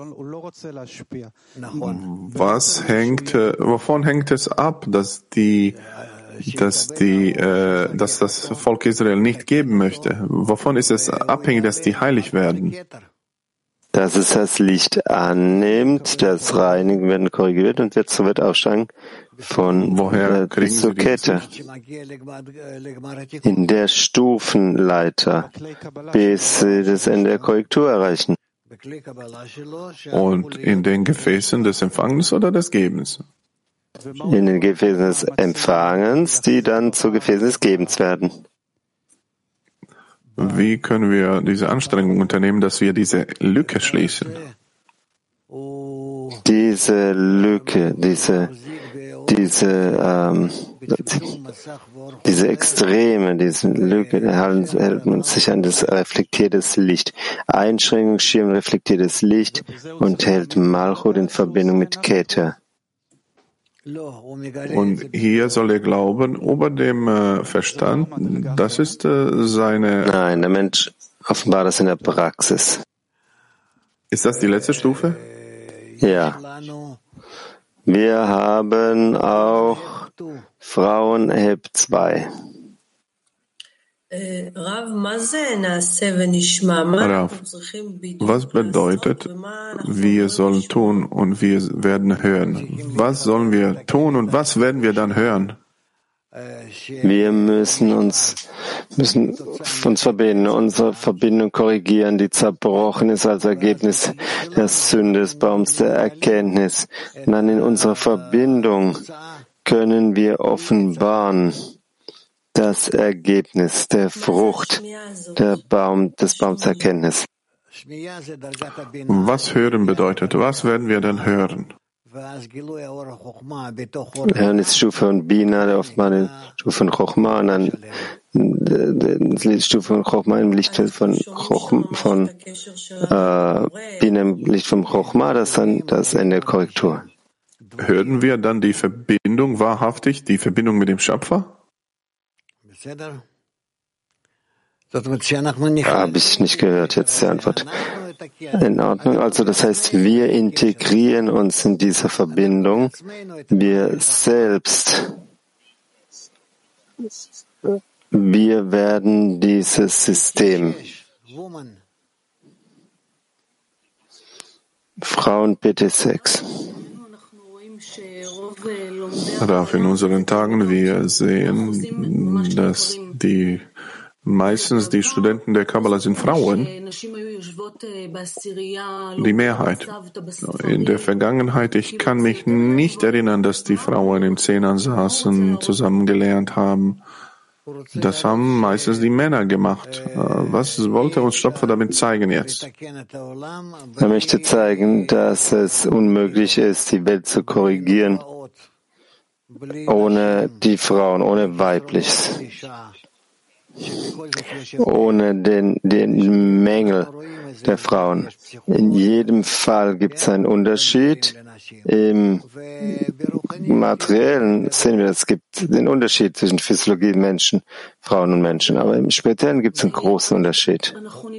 Was hängt, wovon hängt es ab, dass die, dass die, äh, dass das Volk Israel nicht geben möchte? Wovon ist es abhängig, dass die heilig werden? Dass es das Licht annimmt, das Reinigen werden korrigiert und jetzt wird aufsteigen von woher bis zur Kette in der Stufenleiter, bis sie das Ende der Korrektur erreichen. Und in den Gefäßen des Empfangens oder des Gebens? In den Gefäßen des Empfangens, die dann zu Gefäßen des Gebens werden. Wie können wir diese Anstrengung unternehmen, dass wir diese Lücke schließen? Diese Lücke, diese, diese, ähm, diese Extreme, diese Lücke, hält man sich an das reflektiertes Licht. Einschränkungsschirm reflektiertes Licht und hält Malchut in Verbindung mit Keter. Und hier soll er glauben, über dem äh, Verstand, das ist äh, seine... Nein, der Mensch offenbart das in der Praxis. Ist das die letzte Stufe? Ja. Wir haben auch Frauenheb zwei. Rav, was bedeutet, wir sollen tun und wir werden hören? Was sollen wir tun und was werden wir dann hören? Wir müssen uns, müssen uns verbinden, unsere Verbindung korrigieren, die zerbrochen ist als Ergebnis der Sünde des Baums der Erkenntnis. Und dann in unserer Verbindung können wir offenbaren das Ergebnis der Frucht der Baum, des Baums der Erkenntnis. Was hören bedeutet? Was werden wir dann hören? Hören ist Stufe von Bina, der oftmals Stufe von Chochma, und dann die Stufe von Chochma im Licht von Chochma, von äh, Bina im Licht von Chochma, das ist dann das Ende der Korrektur. Hören wir dann die Verbindung wahrhaftig, die Verbindung mit dem Schöpfer? Habe ich nicht gehört, jetzt die Antwort. In Ordnung, also das heißt, wir integrieren uns in dieser Verbindung, wir selbst, wir werden dieses System. Frauen B T sechs. Rav, in unseren Tagen, wir sehen, dass die meistens die Studenten der Kabbalah sind Frauen, die Mehrheit. In der Vergangenheit, ich kann mich nicht erinnern, dass die Frauen im Zehnern saßen, zusammen gelernt haben. Das haben meistens die Männer gemacht. Was wollte uns Schöpfer damit zeigen jetzt? Er möchte zeigen, dass es unmöglich ist, die Welt zu korrigieren, ohne die Frauen, ohne Weibliches. Ohne den, den Mängel der Frauen. In jedem Fall gibt es einen Unterschied im Materiellen sehen wir, es gibt den Unterschied zwischen Physiologie Menschen, Frauen und Menschen, aber im Spirituellen gibt es einen großen Unterschied.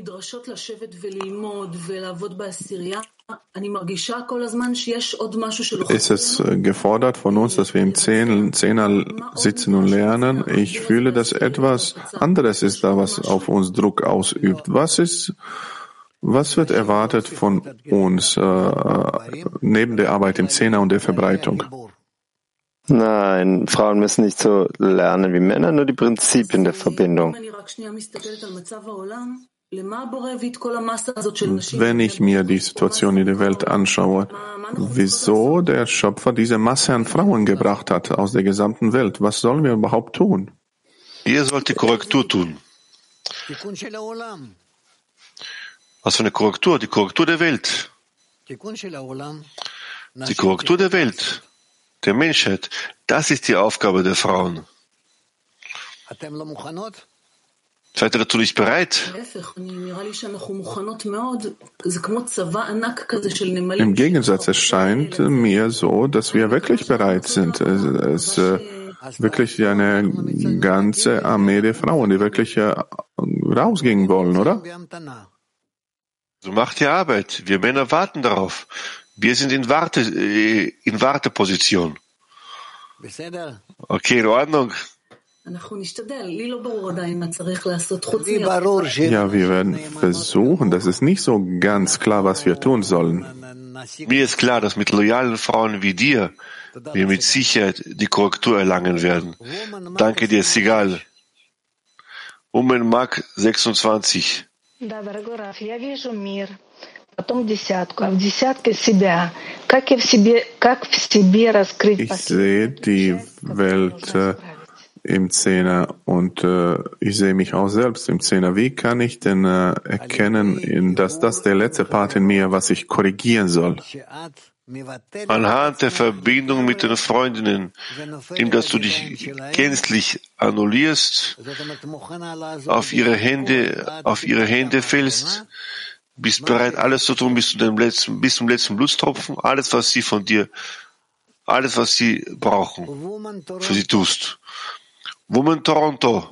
Ist es gefordert von uns, dass wir im Zehner sitzen und lernen? Ich fühle, dass etwas anderes ist da, was auf uns Druck ausübt. Was ist, was wird erwartet von uns äh, neben der Arbeit im Zehner und der Verbreitung? Nein, Frauen müssen nicht so lernen wie Männer, nur die Prinzipien der Verbindung. Wenn ich mir die Situation in der Welt anschaue, wieso der Schöpfer diese Masse an Frauen gebracht hat aus der gesamten Welt, was sollen wir überhaupt tun? Ihr sollt die Korrektur tun. Was für eine Korrektur? Die Korrektur der Welt. Die Korrektur der Welt, der Menschheit, das ist die Aufgabe der Frauen. Seid ihr dazu nicht bereit? Im Gegensatz, es scheint mir so, dass wir wirklich bereit sind. Es ist äh, wirklich eine ganze Armee der Frauen, die wirklich äh, rausgehen wollen, oder? So macht ihr Arbeit. Wir Männer warten darauf. Wir sind in, Warte, in Warteposition. Okay, in Ordnung. Ja, wir werden versuchen. Das ist nicht so ganz klar, was wir tun sollen. Mir ist klar, dass mit loyalen Frauen wie dir wir mit Sicherheit die Korrektur erlangen werden. Danke dir, Sigal. Umen Mak sechsundzwanzig. Ich sehe die Welt äh, im Zehner und äh, ich sehe mich auch selbst im Zehner. Wie kann ich denn äh, erkennen, dass das der letzte Part in mir, was ich korrigieren soll? Anhand der Verbindung mit den Freundinnen, indem dass du dich gänzlich annullierst, auf ihre Hände, auf ihre Hände fällst, bist bereit, alles zu tun bis zu dem letzten, bis zum letzten Blutstropfen, alles, was sie von dir, alles, was sie brauchen, für sie tust. Woman Toronto.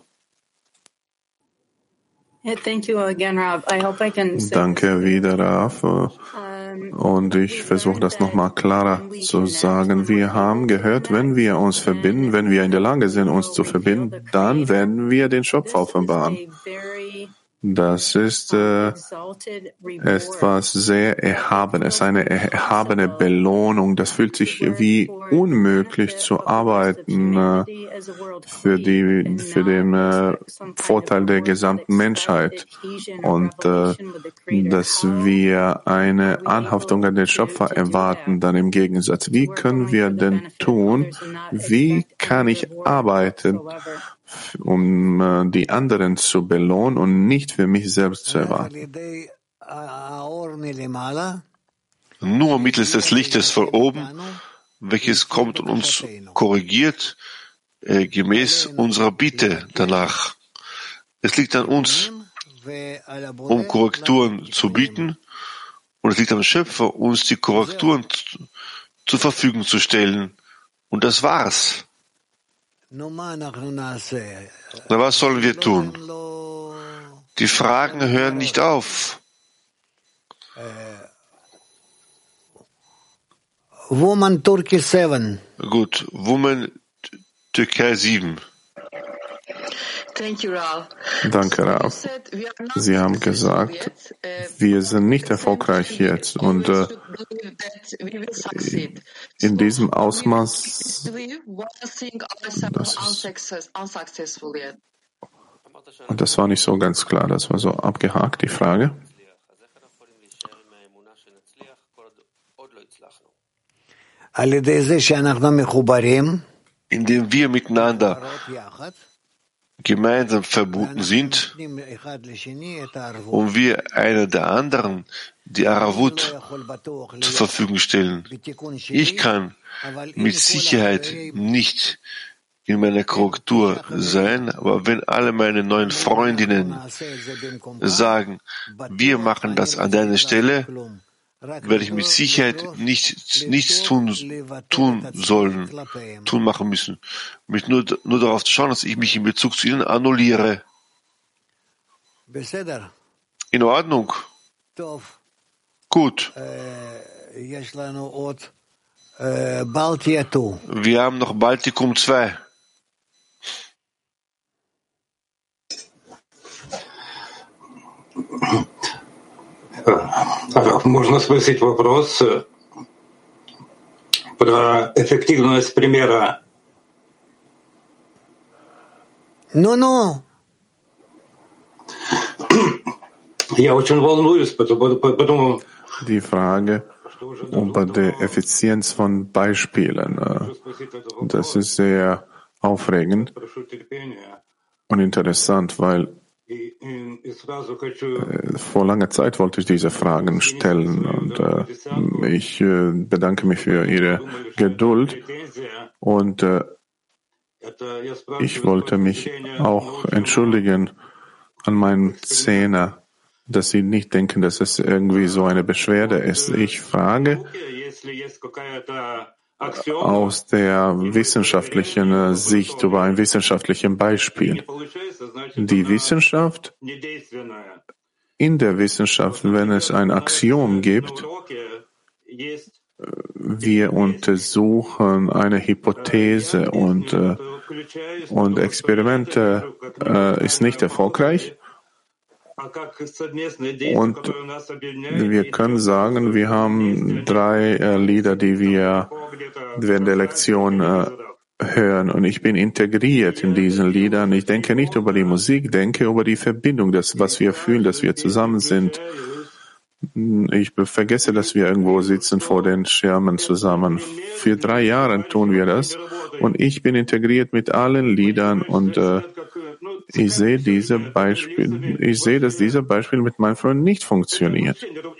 Danke wieder, Rav. Und ich versuche das nochmal klarer zu sagen. Wir haben gehört, wenn wir uns verbinden, wenn wir in der Lage sind, uns zu verbinden, dann werden wir den Schöpfer offenbaren. Das ist äh, etwas sehr Erhabenes, eine erhabene Belohnung. Das fühlt sich wie unmöglich zu arbeiten äh, für, die, für den äh, Vorteil der gesamten Menschheit. Und äh, dass wir eine Anhaftung an den Schöpfer erwarten, dann im Gegensatz. Wie können wir denn tun? Wie kann ich arbeiten, um äh, die anderen zu belohnen und nicht für mich selbst zu erwarten? Nur mittels des Lichtes von oben, welches kommt und uns korrigiert, äh, gemäß unserer Bitte danach. Es liegt an uns, um Korrekturen zu bieten, und es liegt am Schöpfer, uns die Korrekturen zu, zur Verfügung zu stellen. Und das war's. Na, was sollen wir tun? Die Fragen hören nicht auf. Woman Turkey sieben. Gut, Woman Türkei sieben. Danke, Rav. Sie haben gesagt, wir sind nicht erfolgreich jetzt. Und äh, in diesem Ausmaß, das ist, und das war nicht so ganz klar, das war so abgehakt, die Frage. Indem wir miteinander gemeinsam verbunden sind und wir einer der anderen die Aravut zur Verfügung stellen. Ich kann mit Sicherheit nicht in meiner Korrektur sein, aber wenn alle meine neuen Freundinnen sagen, wir machen das an deiner Stelle, werde ich mit Sicherheit nicht, nichts tun, tun sollen, tun machen müssen. Mich nur, nur darauf zu schauen, dass ich mich in Bezug zu ihnen annulliere. In Ordnung. Gut. Wir haben noch Baltikum zwei. Можно спросить вопрос про эффективность примера? Ну, ну. Я очень волнуюсь, потому... Die Frage über die Effizienz von Beispielen. Das ist sehr aufregend und interessant, weil vor langer Zeit wollte ich diese Fragen stellen und äh, ich äh, bedanke mich für Ihre Geduld und äh, ich wollte mich auch entschuldigen an meinen Zehner, dass Sie nicht denken, dass es irgendwie so eine Beschwerde ist. Ich frage aus der wissenschaftlichen Sicht über ein wissenschaftliches Beispiel. Die Wissenschaft, in der Wissenschaft, wenn es ein Axiom gibt, wir untersuchen eine Hypothese und, und Experimente äh, ist nicht erfolgreich. Und wir können sagen, wir haben drei äh, Lieder, die wir während der Lektion äh, hören. Und ich bin integriert in diesen Liedern. Ich denke nicht über die Musik, denke über die Verbindung, das, was wir fühlen, dass wir zusammen sind. Ich vergesse, dass wir irgendwo sitzen vor den Schirmen zusammen. Für drei Jahre tun wir das. Und ich bin integriert mit allen Liedern und äh, ich sehe diese Beispiel, ich sehe, dass dieser Beispiel mit meinem Freund nicht funktioniert.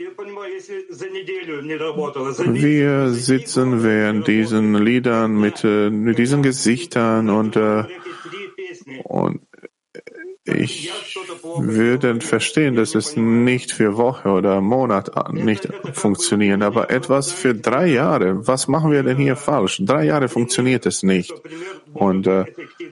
Wir sitzen während diesen Liedern mit, äh, mit diesen Gesichtern und, äh, und ich würde verstehen, dass es nicht für Woche oder Monat nicht funktioniert, aber etwas für drei Jahre. Was machen wir denn hier falsch? Drei Jahre funktioniert es nicht. Und äh,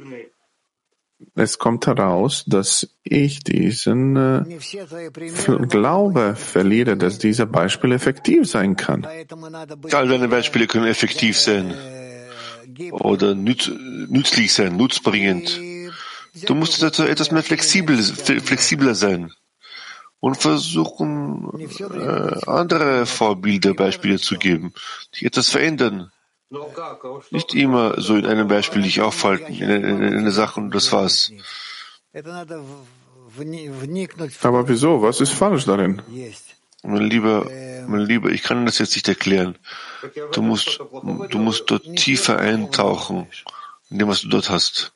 es kommt heraus, dass ich diesen äh, Glaube verliere, dass dieser Beispiel effektiv sein kann. All deine Beispiele können effektiv sein oder nütz, nützlich sein, nutzbringend. Du musst dazu etwas mehr flexibel, flexibler sein und versuchen, äh, andere Vorbilder, Beispiele zu geben, die etwas verändern. Nicht immer so in einem Beispiel dich aufhalten, in einer Sache und das war's. Aber wieso? Was ist falsch darin? Mein Lieber, mein Lieber, ich kann das jetzt nicht erklären. Du musst, du musst dort tiefer eintauchen, in dem, was du dort hast.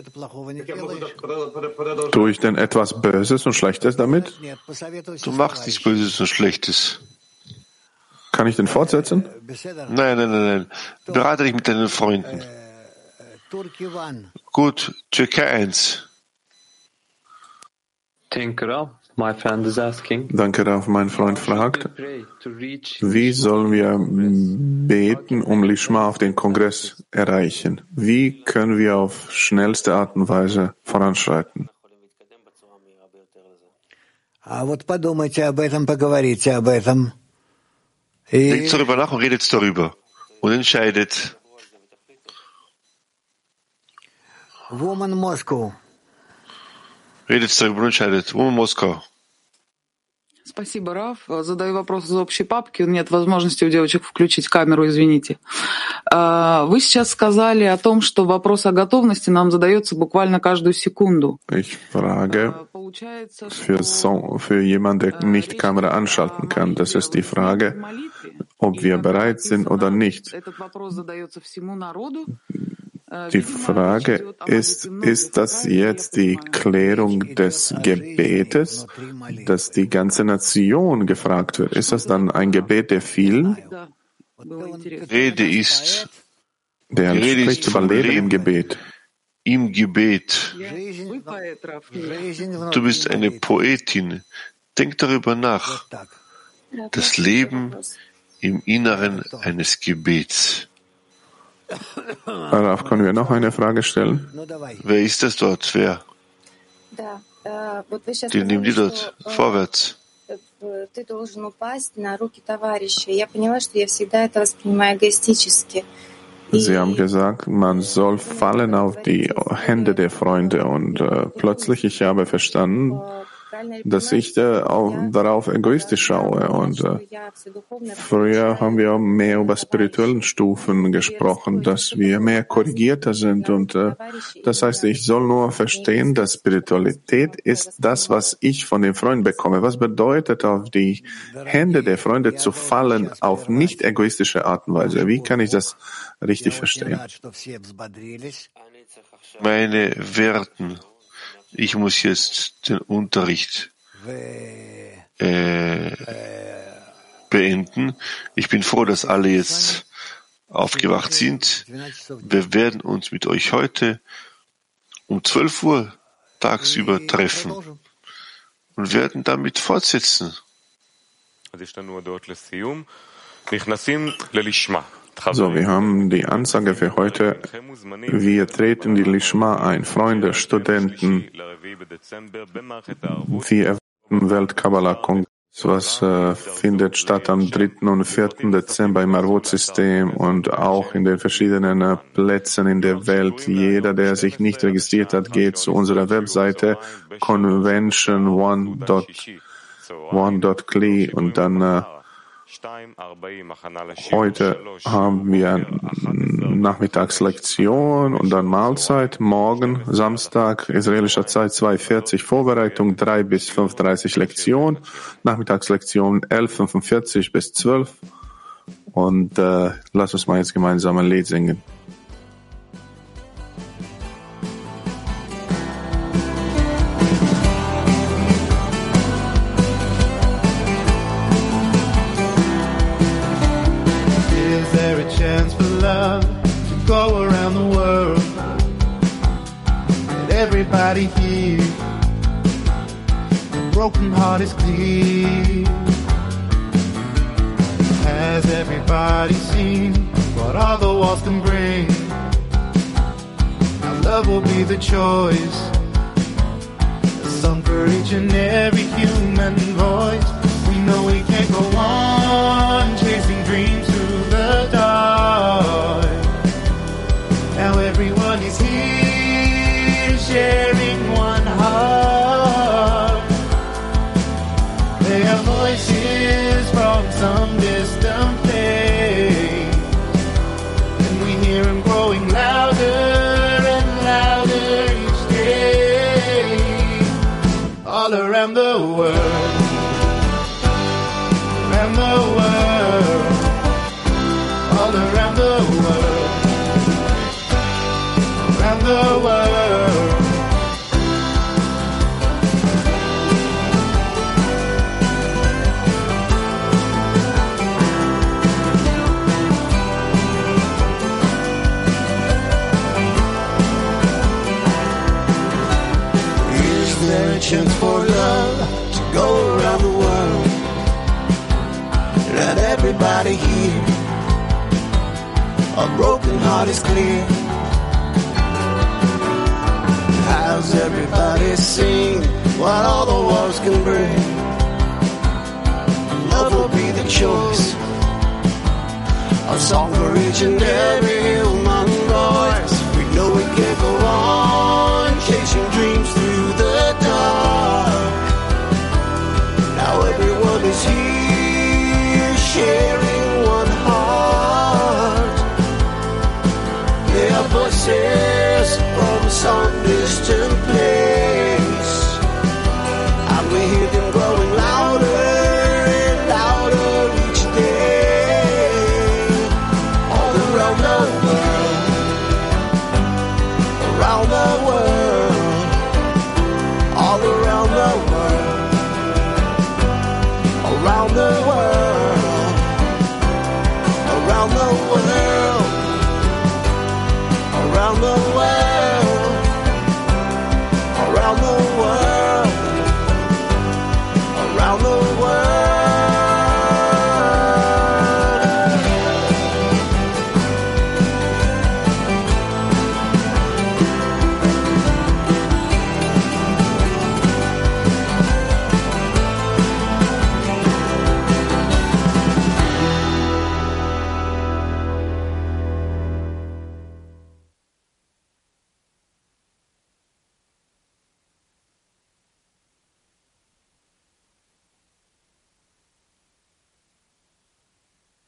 Tue ich denn etwas Böses und Schlechtes damit? Du machst nichts Böses und Schlechtes. Kann ich den fortsetzen? Nein, nein, nein, nein. Berate dich mit deinen Freunden. Gut, Türkei eins. Danke, Rav. My friend is asking. Danke, Rav. Mein Freund fragt, wie sollen wir beten, um Lishma auf den Kongress erreichen? Wie können wir auf schnellste Art und Weise voranschreiten? Denkt darüber nach und redet darüber und entscheidet. Woman Moscow. Redet darüber und entscheidet. Woman Moskau. Спасибо, Раф. Задаю вопрос из общей папки. Нет возможности у девочек включить камеру, извините. Вы сейчас сказали о том, что вопрос о готовности нам задается буквально каждую секунду. Ich frage für, so, für jemanden, der nicht Kamera anschalten kann. Das ist die Frage, ob wir bereit sind oder nicht. Die Frage ist, ist das jetzt die Klärung des Gebetes, dass die ganze Nation gefragt wird? Ist das dann ein Gebet der vielen? Rede ist, der Rede spricht ist über Leben im Gebet. Im Gebet. Du bist eine Poetin. Denk darüber nach. das Leben im Inneren eines Gebets. Darauf können wir noch eine Frage stellen. Wer ist das dort? Wer? Den nehmen die dort vorwärts. Sie haben gesagt, man soll fallen auf die Hände der Freunde und äh, plötzlich ich habe verstanden, dass ich da auch darauf egoistisch schaue. Und äh, früher haben wir mehr über spirituellen Stufen gesprochen, dass wir mehr korrigierter sind. Und äh, das heißt, ich soll nur verstehen, dass Spiritualität ist das, was ich von den Freunden bekomme. Was bedeutet, auf die Hände der Freunde zu fallen, auf nicht egoistische Art und Weise? Wie kann ich das richtig verstehen? Meine Werten. Ich muss jetzt den Unterricht äh, beenden. Ich bin froh, dass alle jetzt aufgewacht sind. Wir werden uns mit euch heute um zwölf Uhr tagsüber treffen und werden damit fortsetzen. So, wir haben die Ansage für heute. Wir treten die Lishma ein. Freunde, Studenten, wir erwarten Weltkabbalah-Kongress, was äh, findet statt am dritten und vierten Dezember im Arvot-System und auch in den verschiedenen äh, Plätzen in der Welt. Jeder, der sich nicht registriert hat, geht zu unserer Webseite convention one dot cli und dann äh, heute haben wir Nachmittagslektion und dann Mahlzeit. Morgen, Samstag, israelischer Zeit zwei Uhr vierzig Vorbereitung, drei bis fünf Uhr dreißig Lektion. Nachmittagslektion elf Uhr fünfundvierzig bis zwölf. Und äh, lass uns mal jetzt gemeinsam ein Lied singen. Go around the world, let everybody hear. The broken heart is clear. Has everybody seen what all the walls can bring? Now love will be the choice, a song for each and every human voice. We know we can't go on chasing dreams through the dark. Now everyone is here, sharing one heart. They have voices from some distant place, and we hear them growing louder and louder each day. All around the world, around the world, all around the world. Around the world. Is there a chance for love to go around the world? Let everybody hear. A broken heart is clear. How's everybody sing what all the walls can bring? Love will be the choice, a song for each and every human voice. We know we can't go on chasing dreams through the dark. Now everyone is here, sharing one heart. They are voices from some distant place, and we hear them growing louder and louder each day. All around the world.